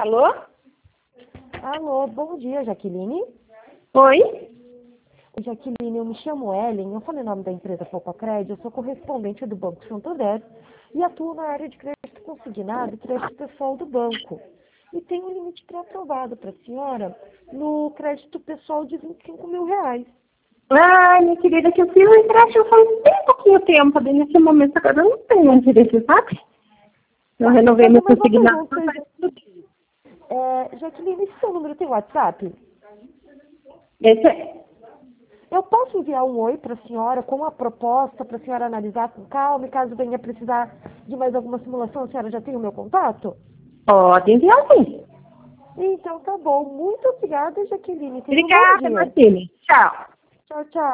Alô? Alô, bom dia, Jaqueline. Oi? Jaqueline, eu me chamo Ellen, eu falo em nome da empresa Poupa Crédito, eu sou correspondente do Banco Santander e atuo na área de crédito consignado e crédito pessoal do banco. E tenho um limite pré-aprovado para a senhora no crédito pessoal de R$ 25.000. Ai, minha querida, que eu fiz o empréstimo faz bem pouquinho tempo, bem nesse momento agora eu não tenho interesse, sabe? Eu renovei meu Mais uma consignado. pergunta, Jaqueline, esse seu número tem WhatsApp? Esse é. Eu posso enviar um oi para a senhora com a proposta para a senhora analisar com calma e caso venha precisar de mais alguma simulação, a senhora já tem o meu contato? Pode enviar sim. Então tá bom. Muito obrigada, Jaqueline. Tenha um bom Obrigada, dia. Martine. Tchau. Tchau, tchau.